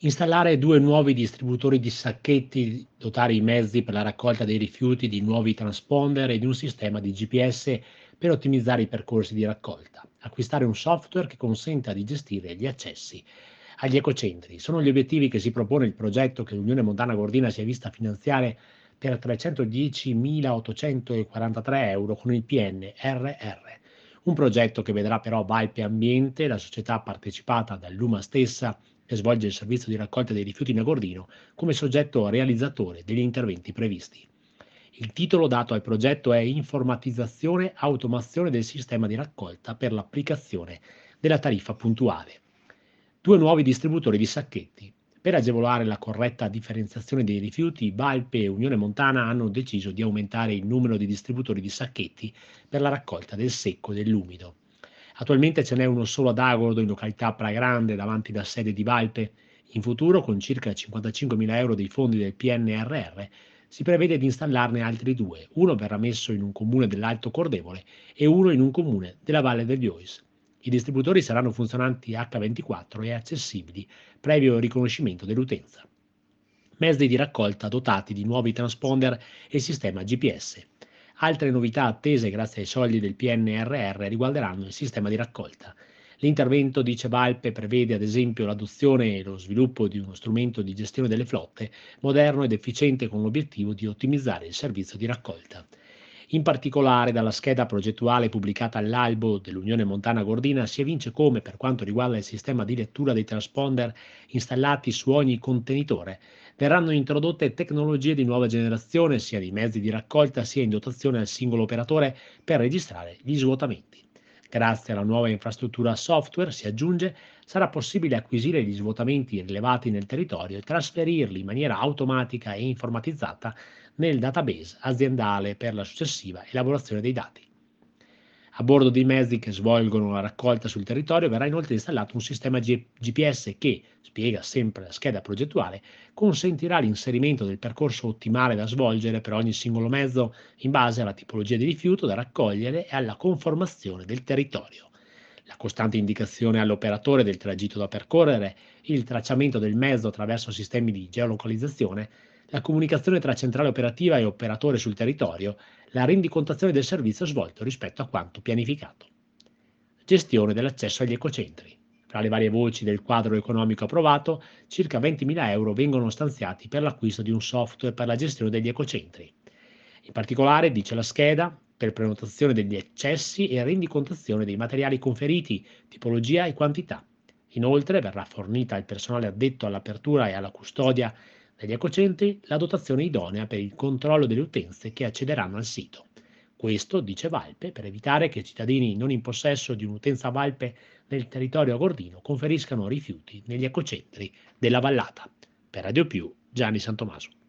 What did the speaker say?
Installare 2 nuovi distributori di sacchetti, dotare i mezzi per la raccolta dei rifiuti di nuovi transponder e di un sistema di GPS per ottimizzare i percorsi di raccolta. Acquistare un software che consenta di gestire gli accessi agli ecocentri. Sono gli obiettivi che si propone il progetto che l'Unione Montana Gordina si è vista finanziare per 310.843 euro con il PNRR. Un progetto che vedrà però Valpe Ambiente, la società partecipata dall'UMA stessa, che svolge il servizio di raccolta dei rifiuti in Agordino, come soggetto realizzatore degli interventi previsti. Il titolo dato al progetto è Informatizzazione e automazione del sistema di raccolta per l'applicazione della tariffa puntuale. 2 nuovi distributori di sacchetti. Per agevolare la corretta differenziazione dei rifiuti, Valpe e Unione Montana hanno deciso di aumentare il numero di distributori di sacchetti per la raccolta del secco e dell'umido. Attualmente ce n'è uno solo ad Agordo, in località Pragrande, davanti alla sede di Valpe. In futuro, con circa 55.000 euro dei fondi del PNRR, si prevede di installarne altri due. Uno verrà messo in un comune dell'Alto Cordevole e uno in un comune della Valle degli Ois. I distributori saranno funzionanti H24 e accessibili previo riconoscimento dell'utenza. Mezzi di raccolta dotati di nuovi transponder e sistema GPS. Altre novità attese grazie ai soldi del PNRR riguarderanno il sistema di raccolta. L'intervento, dice Valpe, prevede ad esempio l'adozione e lo sviluppo di uno strumento di gestione delle flotte moderno ed efficiente con l'obiettivo di ottimizzare il servizio di raccolta. In particolare, dalla scheda progettuale pubblicata all'albo dell'Unione Montana Gordina si evince come, per quanto riguarda il sistema di lettura dei transponder installati su ogni contenitore, verranno introdotte tecnologie di nuova generazione, sia di mezzi di raccolta sia in dotazione al singolo operatore per registrare gli svuotamenti. Grazie alla nuova infrastruttura software, si aggiunge, sarà possibile acquisire gli svuotamenti rilevati nel territorio e trasferirli in maniera automatica e informatizzata nel database aziendale per la successiva elaborazione dei dati. A bordo dei mezzi che svolgono la raccolta sul territorio verrà inoltre installato un sistema GPS che, spiega sempre la scheda progettuale, consentirà l'inserimento del percorso ottimale da svolgere per ogni singolo mezzo in base alla tipologia di rifiuto da raccogliere e alla conformazione del territorio. La costante indicazione all'operatore del tragitto da percorrere, il tracciamento del mezzo attraverso sistemi di geolocalizzazione, la comunicazione tra centrale operativa e operatore sul territorio, la rendicontazione del servizio svolto rispetto a quanto pianificato. Gestione dell'accesso agli ecocentri. Tra le varie voci del quadro economico approvato, circa 20.000 euro vengono stanziati per l'acquisto di un software per la gestione degli ecocentri. In particolare, dice la scheda, per prenotazione degli accessi e rendicontazione dei materiali conferiti, tipologia e quantità. Inoltre verrà fornita al personale addetto all'apertura e alla custodia degli ecocentri la dotazione idonea per il controllo delle utenze che accederanno al sito. Questo, dice Valpe, per evitare che cittadini non in possesso di un'utenza Valpe nel territorio agordino conferiscano rifiuti negli ecocentri della vallata. Per Radio Più, Gianni Santomaso.